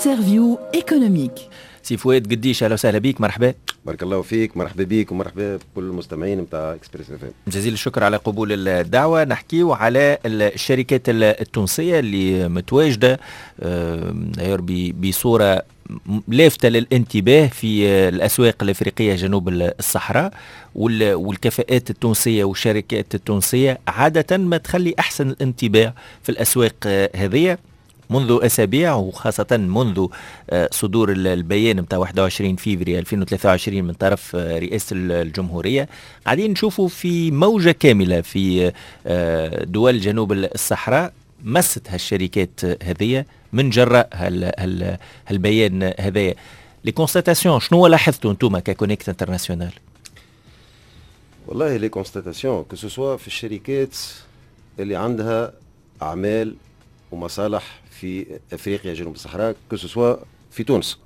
انترفيو ايكونوميك. سي فؤاد قديش، اهلا وسهلا بك، مرحبا. بارك الله فيك، مرحبا بك ومرحبا بكل المستمعين نتاع اكسبريس اف ام. جزيل الشكر على قبول الدعوه. نحكيو على الشركات التونسيه اللي متواجده بصوره لافته للانتباه في الاسواق الافريقيه جنوب الصحراء، والكفاءات التونسيه والشركات التونسيه عاده ما تخلي احسن الانطباع في الاسواق هذه منذ أسابيع، وخاصة منذ صدور البيان متاع 21 فيفري 2023 من طرف رئاسة الجمهورية. قاعدين نشوفوا في موجة كاملة في دول جنوب الصحراء مست هالشركات هذه من جراء هالبيان هذا. لي كونستاتاسيون شنو لاحظتوا انتم ككونيكت انترناسيونال؟ والله لي كونستاتاسيون كو سوسوا في الشركات اللي عندها أعمال ومصالح في افريقيا جنوب الصحراء، كسوسوا في تونس،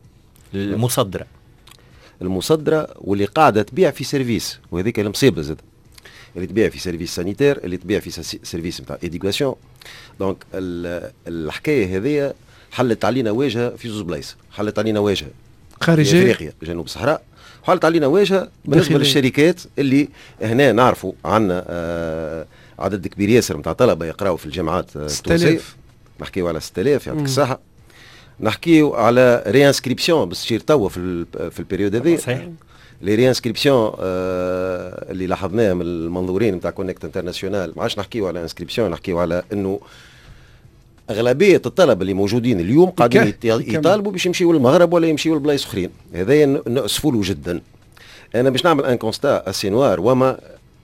المصدره واللي قاعده تبيع في سيرفيس، وهذيك المصيبه زاد، اللي تبيع في سيرفيس سانيتير، اللي تبيع في سيرفيس نتاع ايديوكاسيون. دونك الحكايه هذه حلت علينا واجهه في زوج بلايص، حلت علينا واجهه خارجيه افريقيا جنوب الصحراء، وحلت علينا واجهه بالنسبه للشركات اللي هنا نعرفوا عندنا عدد كبير ياسر نتاع طلبه يقراوا في الجامعات التونسيه. نحكيو على 6000 يعطيك الصحة. نحكيو على ريانسكريبسيون بس تصير توا في البريود هذه. صحيح. لي ريانسكريبسيون اللي لاحظناها من المنظورين نتاع كونكت انترناسيونال، ما عادش نحكيو على انسكريبسيون، نحكيو على انه اغلبيه الطلبه اللي موجودين اليوم قاعدين يطالبوا باش يمشيوا للمغرب ولا يمشيوا لبلايص اخرين. هذا نأسفوا له جدا. انا باش نعمل ان كونستا اسي نوار، وما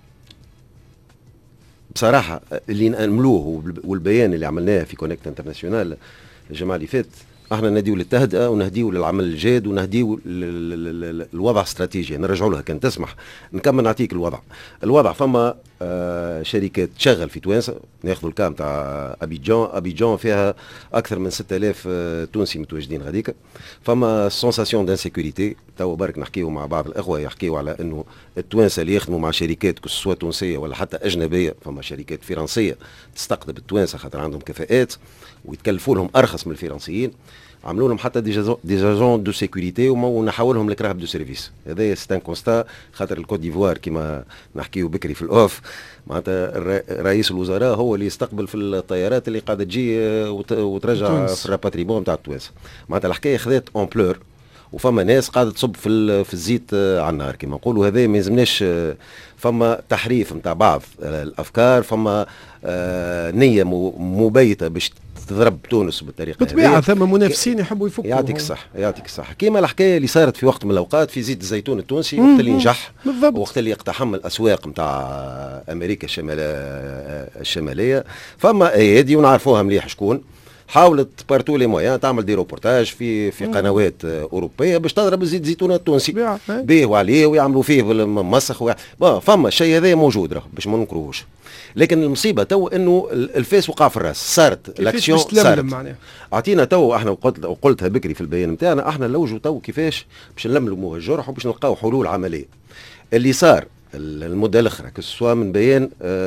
بصراحة اللي نأملوه والبيان اللي عملناه في كونكت انترناسيونال الجماعة اللي فات، احنا نهديو للتهدئة ونهديو للعمل الجاد ونهديو الوضع استراتيجي. نرجعوا لها كان تسمح نكمل نعطيك الوضع. فما شركات تشغل في توانسة، ناخذوا الكام تاع أبيجان فيها أكثر من 6000 تونسي متواجدين غاديك. فما سونساسيون دانسيكوريتي، توا برك نحكيو مع بعض الأخوة يحكيو على أنه التوانسة اللي يخدموا مع شركات كسوا تونسية ولا حتى أجنبية، فما شركات فرنسية تستقطب التوانسة خاطر عندهم كفاءات ويتكلفوا لهم أرخص من الفرنسيين، عملوا لهم حتى دي جاجون دو سيكوريتي ونحولهم لكراهب دو سيرفيس. هذا ستان كونستا، خاطر الكوت ديفوار كما نحكيو بكري في الاوف، معناتها رئيس الوزراء هو اللي يستقبل في الطيارات اللي قاعده تجي وترجع في الراباتريمون نتاع التوانسه. معناتها الحكايه خذات امبلور، وفما ناس قاعده تصب في الزيت على النار كما نقولوا. هذا ما يلزمناش، فما تحريف نتاع بعض الافكار، فما نيه مبيته باش تضرب تونس بالطريقه هذه. بالطبيعه ثم منافسين يحبوا يفكوا. يعطيك الصح كيما الحكايه اللي صارت في وقت من الاوقات في زيت الزيتون التونسي، وقت اللي نجح وقت اللي اقتحم الاسواق نتاع امريكا الشماليه. فما ايادي ونعرفوها مليح شكون حاولت بارتو لي مويان تعمل دي روبورتاج في قنوات اوروبيه باش تضرب الزيت الزيتون التونسي بيه وعليه ويعملوا فيه مسخ فما الشيء هذا موجود راه باش ما نكروهوش. لكن المصيبه تو انه الفاس وقع في الراس، صارت الاكسيون صارت. اعطينا تو احنا قلتها بكري في البيان نتاعنا، احنا نلوجوا تو كيفاش باش نلملموا الجرح وباش نلقاو حلول عمليه. اللي صار المده الاخرى كسوا من بيان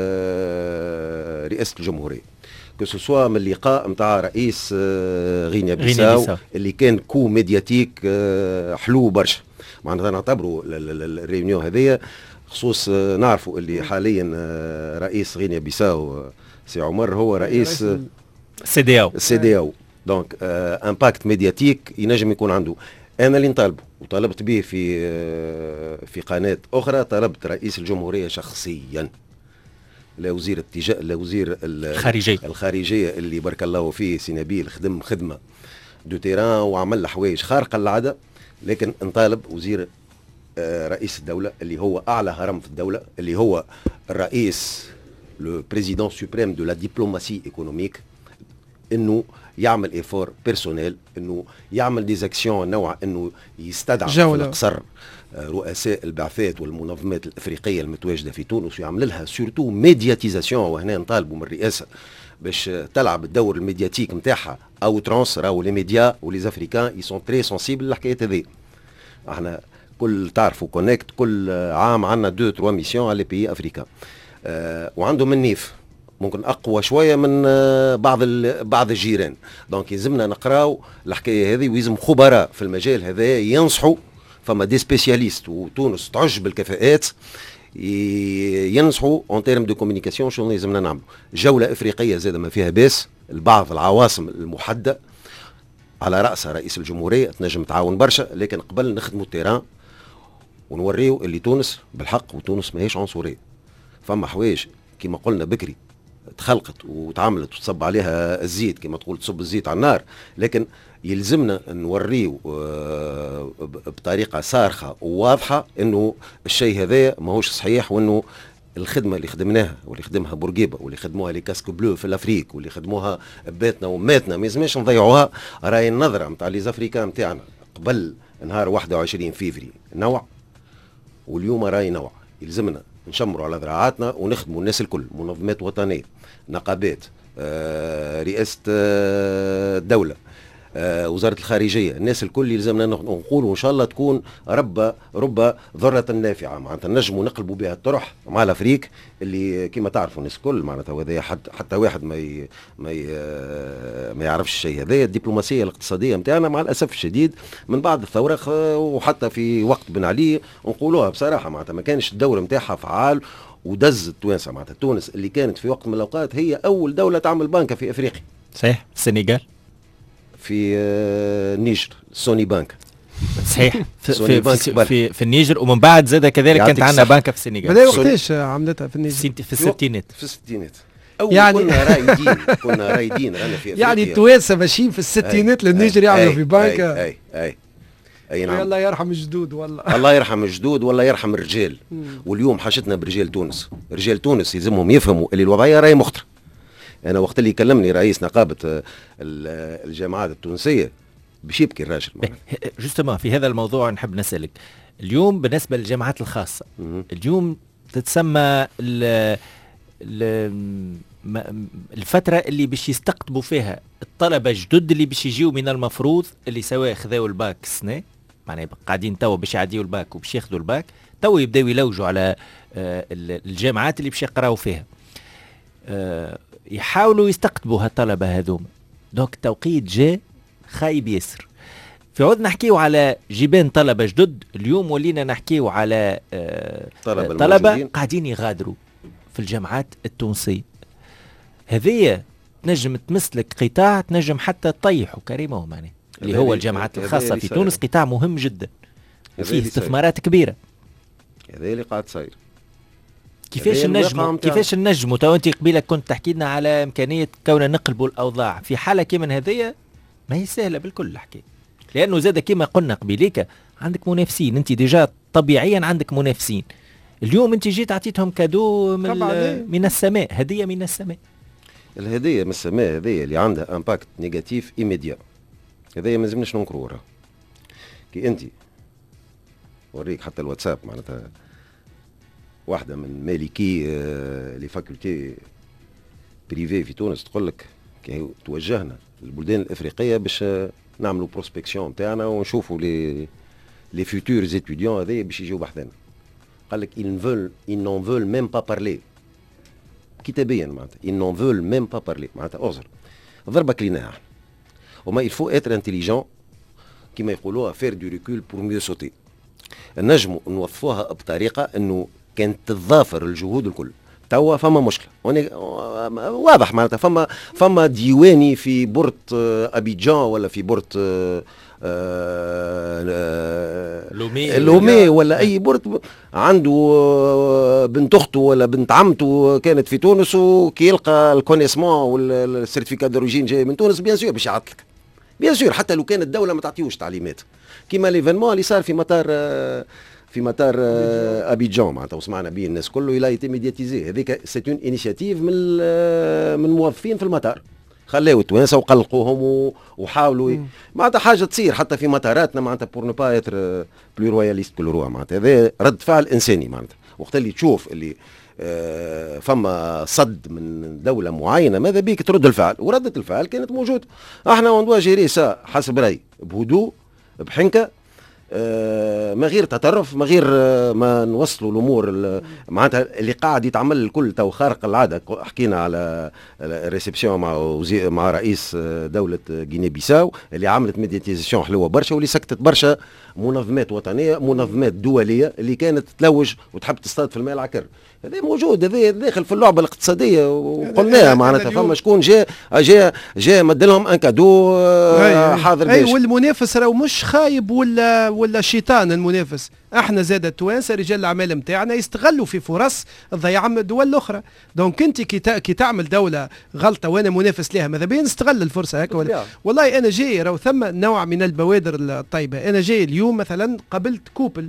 رئاسه الجمهوريه، كسوا من اللقاء نتاع رئيس غينيا بيساو اللي كان كو ميدياتيك حلو برشا. معناتها نعتبروا الريونيون هذيا خصوص نعرفوا اللي حاليا رئيس غينيا بيساو سي عمر هو رئيس سي او. دونك امباكت ميدياتيك ينجم يكون عنده. انا اللي نطالبه وطالبت به في قناه اخرى، طلبت رئيس الجمهوريه شخصيا لوزير الخارجيه اللي بارك الله فيه سي نبيل خدم خدمه دو تيران وعمل حوايج خارقه للعاده، لكن نطالب وزير رئيس الدولة اللي هو أعلى هرم في الدولة، اللي هو الرئيس لو بريزيدون سوبريم دو لا ديبلوماسي ايكونوميك، انه يعمل ايفور بيرسونيل، انه يعمل ديزاكسيون نوع، انه يستدعى في القصر رؤساء البعثات والمنظمات الافريقيه المتواجده في تونس ويعمل لها سورتو ميدياتيزاسيون. وهنا نطالبوا من الرئاسه باش تلعب الدور الميدياتيك نتاعها او ترانس. راهو لي ميديا ولي زافريكان يسون تري سونسيبل للحكايات هذه. احنا تعرفوا كونكت كل عام عندنا 2-3 ميسيون على بي افريكان، وعندهم النيف ممكن اقوى شويه من بعض الجيران. دونك يلزمنا نقراو الحكايه هذه، ويلزم خبراء في المجال هذا ينصحوا. فما دي سبيسياليست وتونس تعج بالكفاءات ينصحوا اون تيرم دو كوميونيكاسيون شنو لازمنا نعملوا. جوله افريقيه زاد ما فيها باس، البعض العواصم المحدده على راسها رئيس الجمهوريه تنجم تعاون برشا، لكن قبل نخدموا التيران ونوريو اللي تونس بالحق، وتونس ماهيش عنصريه. فما حوايج كما قلنا بكري تخلقت وتعاملت وتصب عليها الزيت، كما تقول تصب الزيت على النار، لكن يلزمنا نوريو بطريقه صارخه وواضحه انه الشيء هذا ماهوش صحيح، وانه الخدمه اللي خدمناها واللي خدمها بورقيبه واللي خدموها لي كاسك بلو في الافريق واللي خدموها بيتنا وماتنا ما لازمناش نضيعوها. راهي النظره نتاع لي زافريكان نتاعنا قبل نهار 21 فيفري نوع، واليوم راهي نوع. يلزمنا نشمروا على ذراعاتنا ونخدموا الناس الكل، منظمات وطنيه، نقابات، رئاسه الدوله، وزارة الخارجية، الناس الكل يلزمنا نقولوا إن شاء الله تكون رب ذرة نافعة، معناتها نجموا نقلبوا بها الطرح مع الأفريق اللي كما تعرفوا الناس الكل معناتها، وهذا حتى واحد ما يعرفش الشيء هذا. الدبلوماسية الاقتصادية متاعنا مع الأسف الشديد من بعد الثورة وحتى في وقت بن علي نقولوها بصراحة معناتها ما كانش الدور متاعها فعال، ودز التوانسة معناتها. تونس اللي كانت في وقت من الأوقات هي أول دولة تعمل بنكة في أفريقيا. صحيح. السنغال في النيجر سوني بانك. صحيح. في النيجر، ومن بعد زاد كذلك كانت عندنا بنكه في السنغال. بدأ وقتاش عملتها في النيجر؟ في الستينات. يعني كنا رايدين رانا في يعني التوانسه ماشيين في الستينات للنيجر يعملوا في بنكه. اي نعم. الله يرحم الجدود والله. الله يرحم الجدود والله يرحم الرجال. واليوم حاجتنا برجال تونس. رجال تونس يلزمهم يفهموا اللي الوضعيه راهي مخطره. أنا وقت اللي كلمني رئيس نقابة الجامعات التونسية باش يبكي الراجل. جوستومون في هذا الموضوع نحب نسألك اليوم بالنسبة للجامعات الخاصة. اليوم تتسمى الفترة اللي باش يستقطبوا فيها الطلبة الجدد اللي باش يجيوا من المفروض اللي سواء خذاوا الباك السنة، معناها قاعدين توا باش يعديوا الباك وباش ياخذوا الباك، توا يبداو يلوجوا على الجامعات اللي باش يقراوا فيها. يحاولوا يستقطبوا هالطلبة هذوما. دونك التوقيت جاء خايب ياسر. في عود نحكيو على جيبان طلبة جدد، اليوم ولينا نحكيو على طلبة قاعدين يغادروا في الجامعات التونسية. هذه تنجم تمسلك قطاع تنجم حتى تطيحه كريمه معناه، اللي هو الجامعات الخاصة في تونس. قطاع مهم جدا فيه استثمارات كبيرة. هذا اللي قاعد صاير. كيفاش النجم تو انت قبيلك كنت تحكي لنا على امكانيه كوننا نقلبوا الاوضاع في حاله كيما هذيا، ما هي سهله بالكل الحكايه، لانه زاد كيما قلنا قبيليك عندك منافسين، انت ديجا طبيعيا عندك منافسين. اليوم انت جيت عطيتهم كادو من السماء، هديه من السماء. الهديه من السماء هذه اللي عندها امباكت نيجاتيف ايميديا، هذه ما لازمناش ننكروها. كي انت وريك حتى الواتساب معناتها واحدة من مالكي لي فاكولتي بريفي في تونس تقول لك كي توجهنا للبلدان الافريقيه باش نعملوا بروسبكسيون نتاعنا ونشوفوا لي فيتور ستوديون هذي باش يجيو بحثنا. قال لك ils n'en veulent même pas parler كتابيا معناتها ils n'en veulent même pas parler معناتها اعذر ضربك لينا احنا. وما il faut être intelligent كما يقولوها faire du recul pour mieux sauter. نجموا نوظفوها بطريقه انه كانت تتضافر الجهود الكل. توا فما مشكله واضح معناتها فما ديواني في بورت ابيجان ولا في بورت لومي ولا اي بورت عنده بنت اخته ولا بنت عمته كانت في تونس، وكي يلقى الكونيسمون والسيرتيفيكات دوريجين جاي من تونس بيان سور باش يعطلك بيان سور، حتى لو كانت الدوله ما تعطيوش تعليمات كيما ليفينمون اللي صار في مطار ابيجان معناتها وسمعنا به الناس كله الى ايتي ميدياتيزي. هذيك سيت اون انيشيتيف من موظفين في المطار، خلاو التوانسه وقلقوهم وحاولوا معناتها حاجه تصير حتى في مطاراتنا معناتها بور نو با اتر بلو روياليست كل روا معناتها. هذا رد فعل انساني معناتها. وقت اللي تشوف اللي فما صد من دوله معينه ماذا بيك ترد الفعل، وردة الفعل كانت موجوده. احنا وندوا جيري سا حسب راي بهدوء بحنكه ما غير تطرف، ما غير ما نوصلوا الامور معناتها اللي قاعد يتعمل الكل تو خارق العاده. حكينا على الريسبسيون مع رئيس دوله غيني بيساو اللي عملت ميدياتيزاسيون حلوه برشا، واللي سكتت برشا منظمات وطنيه، منظمات دوليه اللي كانت تلوج وتحب تصطاد في الماء العكر. هذا موجود، هذا داخل في اللعبه الاقتصاديه وقلناها معناتها. فما شكون جاء مدلهم ان كادو حاضر باش. والمنافس راهو مش خايب ولا شيطان المنافس. احنا زاد التوانسه رجال الاعمال نتاعنا يستغلوا في فرص تضيع الدول الاخرى. دونك انت كي تعمل دوله غلطه وانا منافس لها، ماذا بين نستغل الفرصه هكا والله انا جاي راهو ثم نوع من البوادر الطيبه. انا جاي اليوم مثلا قبلت كوبل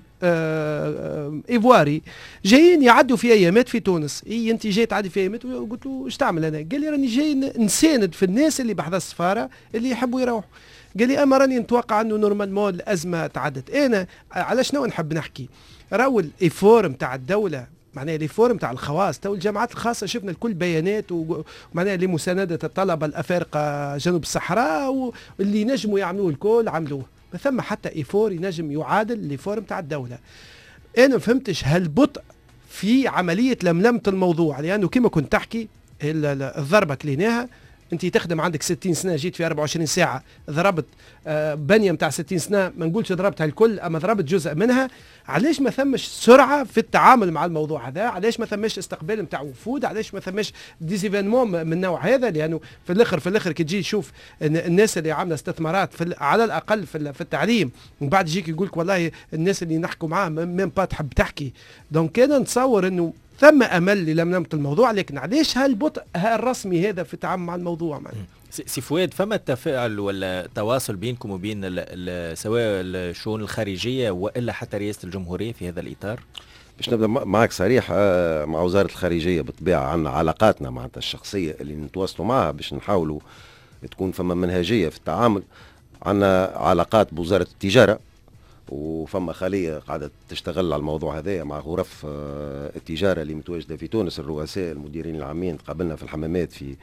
ايفواري جايين يعدوا في ايامات في تونس. انت جاي تعدي في ايامات، قلت له ايش تعمل؟ انا قال لي راني جاي نساند في الناس اللي بحذا السفاره اللي يحبوا يروحوا. قال لي اما راني نتوقع انه نورمالمون الازمه تعدت. انا على شنو نحب نحكي؟ راهو الايفور نتاع الدوله، معناها الايفور نتاع الخواص. تو الجامعات الخاصه شفنا الكل بيانات ومعناها لمسانده الطلبه الافارقه جنوب الصحراء واللي نجموا يعملوه الكل عملوه. ما ثم حتى ايفور ينجم يعادل الايفور نتاع الدوله. انا ما فهمتش هالبطء في عمليه لملمه الموضوع، لانه كما كنت تحكي الضربه كليناها. انت تخدم عندك 60 سنه، جيت في 24 ساعه ضربت بنيه نتاع 60 سنه، ما نقولش ضربتها الكل اما ضربت جزء منها. علاش ما ثمش سرعه في التعامل مع الموضوع هذا؟ علاش ما ثمش استقبال نتاع وفود؟ علاش ما ثمش ديزيفينمون من النوع هذا؟ لانه في الاخر كي تجي تشوف الناس اللي عامله استثمارات على الاقل في التعليم، ومن بعد يجيك يقول لك والله الناس اللي نحكوا معاهم ميم با تحب تحكي. دونك انا نتصور انه ثم امل للملمة الموضوع، لكن علاش هالبطء الرسمي هذا في التعامل مع الموضوع؟ سي فؤاد، فما تفاعل ولا تواصل بينكم وبين سواء الشؤون الخارجيه والا حتى رئاسه الجمهوريه في هذا الاطار؟ باش نبدا معك صريح، مع وزاره الخارجيه بالطبيعه عندنا علاقاتنا معناتها الشخصيه اللي نتواصلوا معها باش نحاولوا تكون فما منهجيه في التعامل. عندنا علاقات بوزاره التجاره، وفما خلية قاعدة تشتغل على الموضوع هذا مع غرف التجارة اللي متواجدة في تونس. الرؤساء المديرين العامين تقابلنا في الحمامات في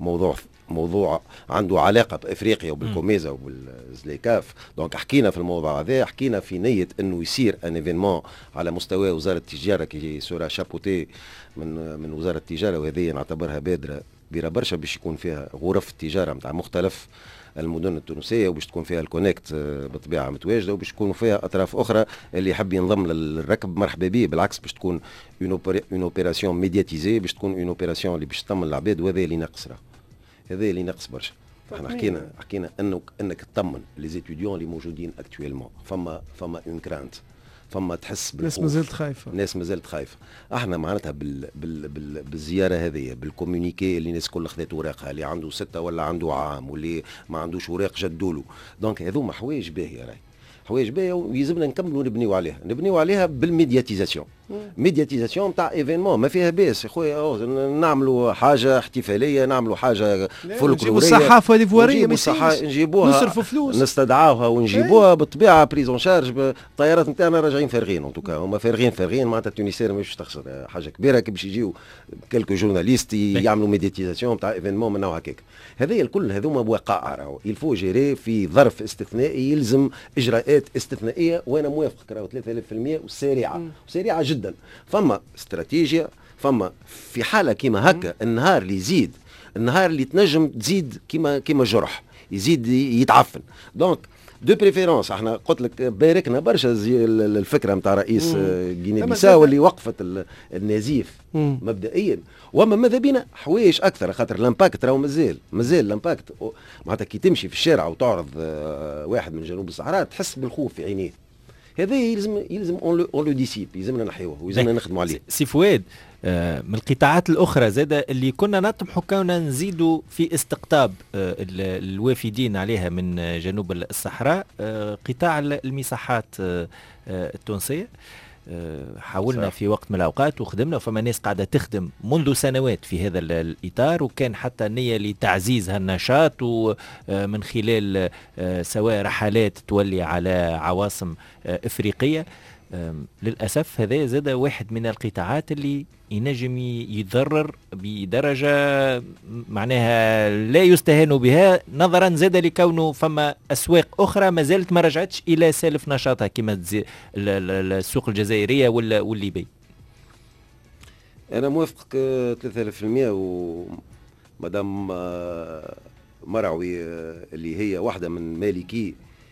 موضوع عنده علاقة بإفريقيا وبالكوميزا وبالزليكاف. دونك حكينا في الموضوع هذا، حكينا في نية أنه يصير ان ايفينمون على مستوى وزارة التجارة كي سورا شابوتي من وزارة التجارة، وهذه نعتبرها بادرة كبيرة برشا باش يكون فيها غرف التجارة متاع مختلف المدن التونسيه، وباش تكون فيها الكونكت بالطبيعه متواجده، وباش تكون فيها اطراف اخرى اللي يحب ينضم للركب مرحبا به. بالعكس باش تكون اون اوبيراسيون ميدياتيزي، باش تكون اون اوبيراسيون اللي باش تطمن العباد، وهذا اللي ناقص. هذا اللي ناقص برشا. احنا حكينا انك تطمن لي زيتيديون اللي موجودين اكطويلمون. فما اون كرانت، فما تحس بالخوف. الناس ما زالت خايفه. احنا معناتها بالزياره هذه بالكومونيكي اللي الناس كل خذت اوراقها، اللي عنده 6 ولا عنده عام، واللي ما عندوش اوراق جدولو. دونك هذوما حوايج باهيه، راهي حوايج باهيه ويلزمنا نكملوا نبنيو عليها بالميدياتيزاسيون. ميدياتيزاسيون تاع ايفينمون ما فيها باس يا خويا. نعملوا حاجه احتفاليه، نعملوا حاجه فولكلوريه، نجيبوا الصحافه ليفواريه، نجيبوها نصرفوا فلوس، نستدعاوها ونجيبوها بالطبيعه بريزون شارج. الطيارات نتاعنا راجعين فارغين، ان توكا هما فارغين معناتها. التونسيين مش تخسر حاجه كبيره كي باش يجيو كلكو جورناليست يعملوا ميدياتيزاسيون تاع ايفينمون من نوع هكاك. هذه الكل هذوما بوقائع، راهو يلفو جيري في ظرف استثنائي، يلزم اجراءات استثنائيه. وانا موافقك راهو 3000% وسريعه جدا. فما استراتيجيه، فما في حاله كيما هكا النهار اللي يزيد، النهار اللي تنجم تزيد كيما جرح يزيد يتعفن. دونك دو بريفيرونس احنا قلت لك باركنا برشا الفكره نتاع رئيس غيني بيساو اللي وقفت النزيف مبدئيا. وما ماذا بينا حوايج اكثر، خاطر الامباكت راهو مازال الامباكت معناتها كي تمشي في الشارع وتعرض واحد من جنوب الصحراء تحس بالخوف في عينيه. هذا يلزم اون لو ديسيب، يلزمنا نحيوه ويلزمنا نخدموا عليه. سي فؤاد، من القطاعات الاخرى زاد اللي كنا نطمحوا كنا نزيدوا في استقطاب الوافدين عليها من جنوب الصحراء، قطاع المساحات التونسيه. حاولنا صح. في وقت من الأوقات وخدمنا، وفما ناس قاعدة تخدم منذ سنوات في هذا الإطار، وكان حتى نية لتعزيز هالنشاط ومن خلال سواء رحلات تولي على عواصم إفريقية. للأسف هذا زاد واحد من القطاعات اللي ينجم يتضرر بدرجة معناها لا يستهان بها، نظرا زاد لكونه فما أسواق أخرى ما زالت ما رجعتش إلى سالف نشاطها كما السوق الجزائرية والليبي. أنا موافق 3000%. ومدام مرعوي اللي هي واحدة من مالكي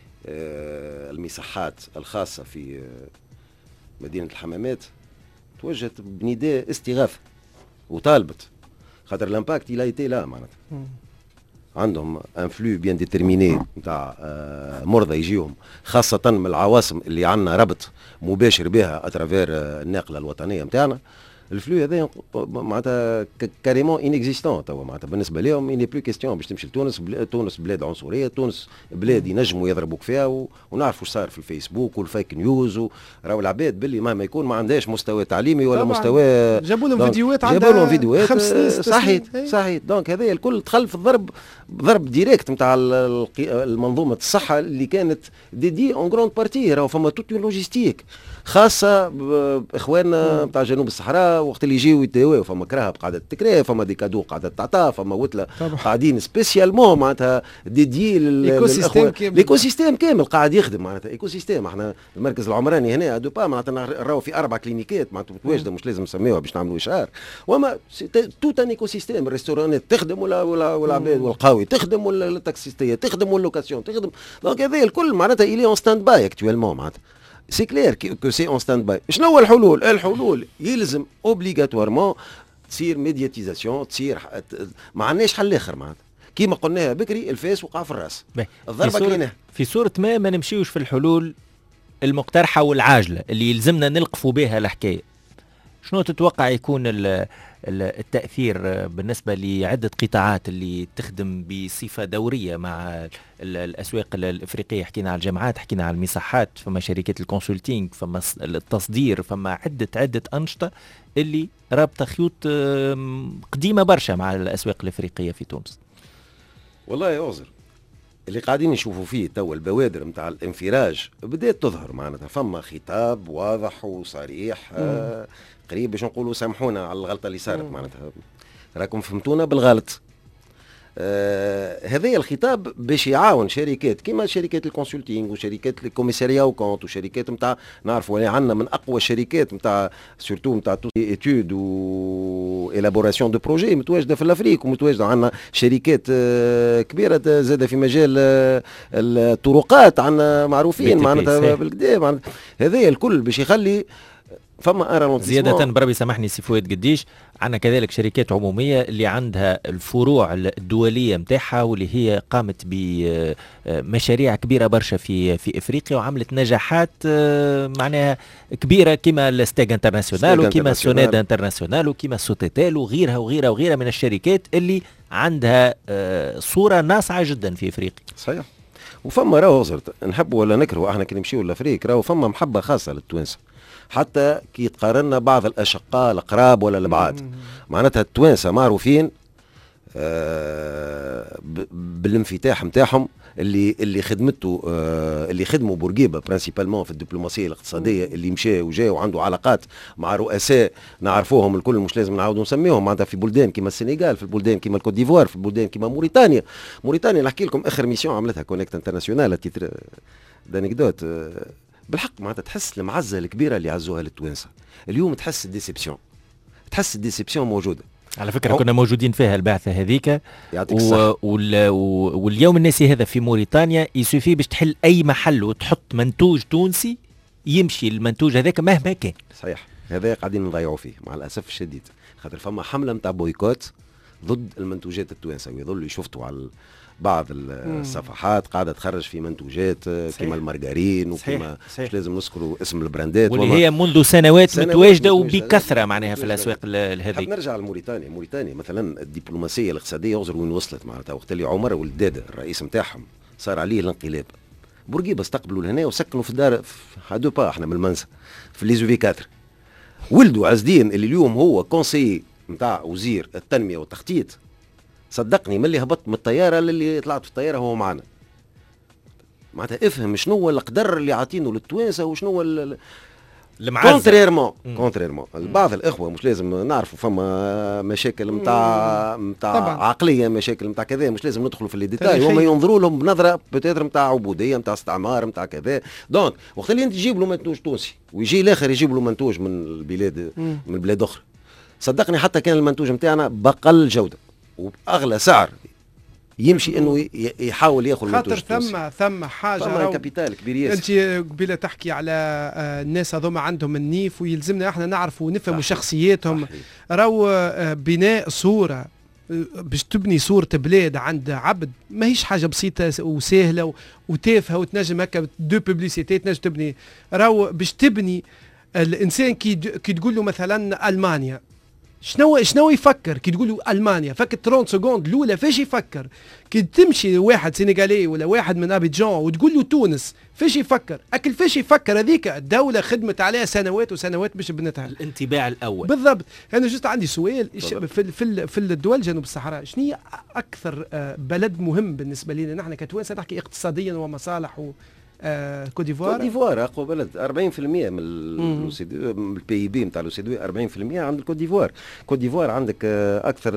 المساحات الخاصة في مدينة الحمامات توجهت بنداء استغاثة وطالبت، خاطر الامباكت الى ايتي لا معناتها عندهم ان فلو بيان ديترميني نتاع مرضى يجيهم، خاصة من العواصم اللي عندنا ربط مباشر بها اترافير الناقلة الوطنية نتاعنا. الفلو هذا معناتها كاريمون انيكزيستون توا، معناتها بالنسبه لهم اني بلو كيستيون باش تمشي لتونس. تونس بلاد عنصريه، تونس بلاد ينجموا يضربوك فيها، ونعرفوا واش صار في الفيسبوك والفيك نيوز، وراو العباد باللي مهما يكون ما عندهاش مستوى تعليمي ولا مستوى. جابوا لهم فيديوهات، جابوا لهم فيديوهات 5 سنين صحيح. دونك هذا الكل دخل في ضرب ديريكت نتاع المنظومه الصحه اللي كانت ديدي اون جروند بارتي. راهو فما توت لوجيستيك خاصه باخواننا نتاع جنوب الصحراء، وقت اللي يجيو يتداواو فما كراهب قاعده تكرا، فما دي كادو قاعده تعطى، فما وتله قاعدين سبيسيالمون معناتها ديدي ليكو سيستيم كامل قاعد يخدم. معناتها ايكو سيستيم. احنا المركز العمراني هنا ادو با معناتها نراو في 4 كلينيكات معناتها متواجده، مش لازم نسميوها باش نعملوا اشعار، وما توت ان ايكو سيستيم. الريستورانات تخدم ولا العباد والقهاوي تخدم ولا التاكسيستيه تخدم واللوكاسيون تخدم. دونك هذا الكل معناتها الي اون ستاند باي اكتويلمون. معناتها سي كلير كو سي اون ستاند باي. شنو هو الحلول؟ الحلول يلزم اوبليغاتوارمون تصير ميدياتيزاسيون، تصير ما عندناش حل اخر. معناتها كيما قلناها بكري الفاس وقع في الراس، الضربه كليناها. في صوره ما نمشيوش في الحلول المقترحه والعاجله اللي يلزمنا نلقفوا بها الحكايه. شنو تتوقع يكون التأثير بالنسبة لعدة قطاعات اللي تخدم بصفة دورية مع الأسواق الإفريقية؟ حكينا على الجامعات، حكينا على المساحات، فما شركات الكونسولتينج، فما التصدير، فما عدة أنشطة اللي رابطة خيوط قديمة برشا مع الأسواق الإفريقية في تونس. والله يا أعذر اللي قاعدين نشوفوا فيه توا البوادر نتاع الانفراج بدات تظهر. معناتها فما خطاب واضح وصريح قريب باش نقولوا سامحونا على الغلطه اللي صارت. معناتها راكم فهمتونا بالغلط. هذا الخطاب باش يعاون شركات كيما شركات الكونسلتينغ وشركات الكوميساريا وكونت وشركات نتاع نعرفوا اللي عندنا من اقوى الشركات نتاع سورتو نتاع ايتود و الابوراسيون دو بروجي متواجده في الافريق، ومتواجده عندنا شركات كبيره زاده في مجال الطرقات، عندنا معروفين معناتها بالكدا. هذا الكل باش يخلي فما زيادة بربي سامحني سي فؤاد قديش عندنا كذلك شركات عمومية اللي عندها الفروع الدولية متاعها واللي هي قامت بمشاريع كبيرة برشا في افريقيا وعملت نجاحات معناها كبيرة كما الستاج انترناسيونال وكما السوناد انترناسيونال وكما سوتيتال وغيرها من الشركات اللي عندها صورة ناصعة جدا في افريقيا. صحيح. وفما راهو نحبوا ولا نكرهوا احنا كي نمشيو لافريقيا راهو فما محبة خاصة للتوانسة، حتى كي يتقارنا بعض الأشقاء القراب ولا البعاد. معناتها التوانسة معروفين بالانفتاح متاعهم اللي خدمته اللي خدموا بورقيبه برانسيبالمون في الدبلوماسيه الاقتصاديه، اللي مشى وجا وعنده علاقات مع رؤساء نعرفوهم الكل، مش لازم نعاودوا نسميهم، معناتها في بلدان كيما السنغال، في بلدان كيما الكوت ديفوار، في بلدان كيما موريتانيا نحكي لكم اخر ميسيون عملتها كونكت انترناسيونال تيتر دانكدوت بالحق. معناتها تحس المعزه الكبيره اللي عزوها للتوانسه اليوم، تحس الديسيبسيون موجوده. على فكرة كنا موجودين فيها البعثة هذيك واليوم الناسي هذا في موريتانيا يسوفي باش تحل أي محل وتحط منتوج تونسي يمشي المنتوج هذاك مهما كان. صحيح. هذا قاعدين نضيعوا فيه مع الأسف الشديد، خاطر فما حملة متاع بويكوت ضد المنتوجات التوانسة، ويظلوا يشوفتوا على بعض الصفحات قاعدة تخرج في منتوجات كما المارغرين وكما مش لازم نذكروا اسم البراندات واللي هي منذ سنوات متواجدة وبكثرة معناها في الأسواق هذه. نرجع لموريتانيا مثلا الدبلوماسية الاقتصادية يغزر وين وصلت. معناتها وقت اللي عمر ولدادة الرئيس نتاعهم صار عليه الانقلاب، بورقيبة استقبلوا لهنا وسكنوا في الدار هادو با احنا من المنسى في ليزوفي 4. ولدوا عزدين اللي اليوم هو كونسي نتاع وزير التنمية والتخطيط، صدقني من اللي هبطت من الطياره للي طلعت في الطياره هو معنا. معناتها افهم شنو هو القدر اللي عاطينه للتوانسه وشنو هو كونتريرمون بعض الاخوه مش لازم نعرفوا فما مشاكل نتاع عقليه، مشاكل نتاع كذا، مش لازم ندخلوا في الديتاي، هما ينظروا لهم بنظره بتاتر نتاع عبوديه، نتاع استعمار، نتاع كذا. دونك وقت اللي انت تجيب له منتوج تونسي ويجي الاخر يجيب له منتوج من البلاد من بلاد اخرى، صدقني حتى كان المنتوج نتاعنا بقل جوده وباغلى سعر يمشي انه يحاول ياخذ منتوج تونسي. خاطر ثم حاجه ثم كابيتال كبير ياسر. انت قبيله تحكي على الناس هذوما عندهم النيف ويلزمنا احنا نعرفوا ونفهموا شخصياتهم. راهو بناء صوره باش تبني صورة بلاد عند عبد ماهيش حاجة بسيطة وسهلة وتافهة وتنجم هكا دو بوبليسيتي تنجم تبني. راهو باش تبني الإنسان كي تقول له مثلا ألمانيا شنو يفكر كي تقول له ألمانيا؟ فكر 30 سكوند الأولى فاش يفكر؟ كي تمشي واحد سينيغالي ولا واحد من أبيجان وتقول له تونس فاش يفكر؟ أكل فاش يفكر؟ هذيك الدولة خدمت عليها سنوات وسنوات باش بنتها. الانطباع الأول بالضبط. أنا جست عندي سؤال في الدول جنوب الصحراء شنو هي أكثر بلد مهم بالنسبة لنا نحن كتوانسة نحكي اقتصاديا ومصالح كوديفوار اقوى بلد 40% من البي بي نتاع الأوسيدوي 40% عند الكوديفوار. كوديفوار عندك اكثر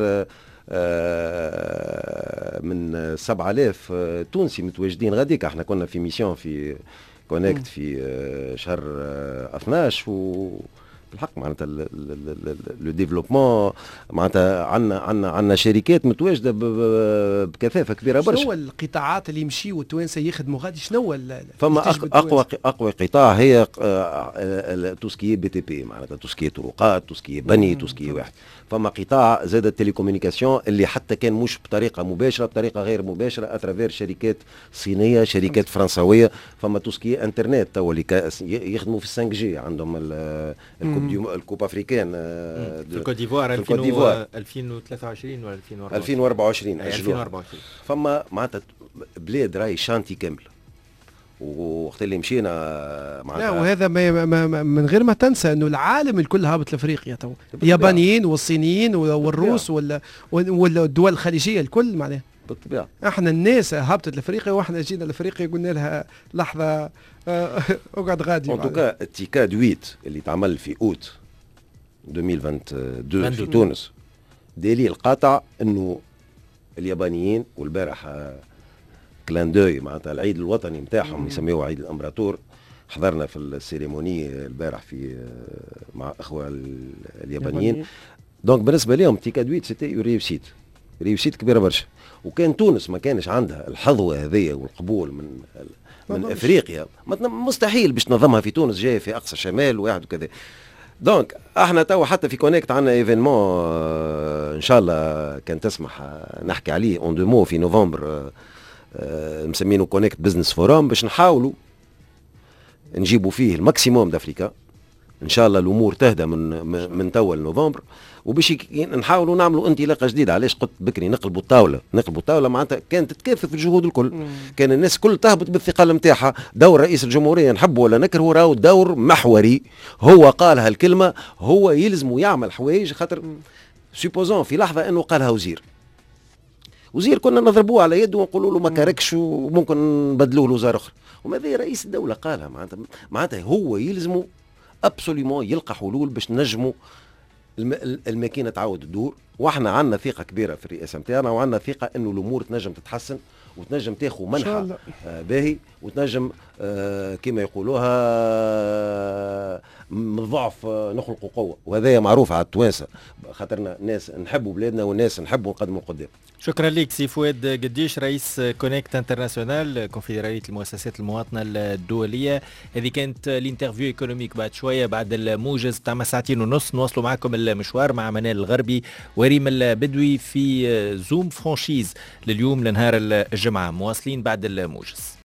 من 7000 تونسي متواجدين غاديك. احنا كنا في ميسيون في كونكت في شهر 12 بالحق معناتها لو ديفلوبمون معناتها عندنا شركات متواجده بكثافه كبيره برشا. شنو القطاعات اللي يمشيوا التوانسه يخدموا غادي؟ شنو فما اقوى قطاع هي توسكي بي تي بي معناتها توسكي طرقات، توسكي بني، توسكي واحد. فما قطاع زاد التليكومونيكاسيون اللي حتى كان مش بطريقه مباشره بطريقه غير مباشره اترافير شركات صينيه شركات فرنسويه. فما توسكي انترنت تو اللي يخدموا في 5 جي عندهم الكوب افريكان في الكوت ديفوار 2023 ولا 2024. فما معناتها بلاد راهي شانتي كامل. ووقت اللي مشينا معناتها لا وهذا من غير ما تنسى انه العالم الكل هابط لافريقيا تو، اليابانيين والصينيين والروس ولا الدول الخليجيه الكل معناها بالطبيعه. احنا الناس هابطت لافريقيا واحنا جينا لافريقيا قلنا لها لحظه اقعد غادي. ان توكا التيكاد 8 اللي تعمل في اوت 2022 في تونس دليل قاطع انه اليابانيين والبارح كلان دوي معناتها العيد الوطني نتاعهم يسميوه عيد الامبراطور. حضرنا في السيريموني البارح في مع اخوه اليابانيين. دونك بالنسبه لهم تيكاد 8 سيتي ريوسيت كبيره برشا. وكان تونس ما كانش عندها الحظوه هذيا والقبول من افريقيا مستحيل باش تنظمها في تونس جايه في اقصى شمال واحد وكذا. دونك احنا تو حتى في كونكت عندنا ايفينمون ان شاء الله كان تسمح نحكي عليه اون دو مو في نوفمبر مسمينه كونكت بزنس فورام باش نحاولوا نجيبوا فيه الماكسيموم دافريكا. ان شاء الله الامور تهدى من توا لنوفمبر وباش نحاولوا نعملوا انطلاقه جديده. علاش قلت بكري نقلبوا الطاوله معناتها كانت تتكاثف الجهود الكل. كان الناس كل تهبط بالثقل نتاعها. دور رئيس الجمهوريه نحبه ولا نكرهه راهو دور محوري. هو قالها الكلمه هو يلزم يعمل حوايج خاطر سوبوزون في لحظه انه قالها وزير كنا نضربوه على يده ونقولوا له ما كاركش وممكن نبدلوه لوزاره اخرى. وماذا رئيس الدوله قالها معناتها هو يلزمه ابسوليمون يلقى حلول باش نجموا الماكينه تعاود تدور. واحنا عندنا ثقه كبيره في الرئاسه نتاعنا وعندنا ثقه انه الامور تنجم تتحسن وتنجم تاخذ منحى باهي وتنجم كما يقولوها من ضعف نخلق قوه. وهذا معروف على التوانسه خاطرنا ناس نحبوا بلادنا والناس نحبوا نقدموا قدام. شكرا لك سي فؤاد قديش رئيس كونكت انترناسيونال كونفدرالية المؤسسات المواطنة الدولية. هذه كانت الانترفيو ايكونوميك. بعد شوية بعد الموجز تاع 2.5 ساعات نواصلوا معكم المشوار مع منال الغربي وريم البدوي في زوم فرانشيز لليوم لنهار الجمعة. مواصلين بعد الموجز.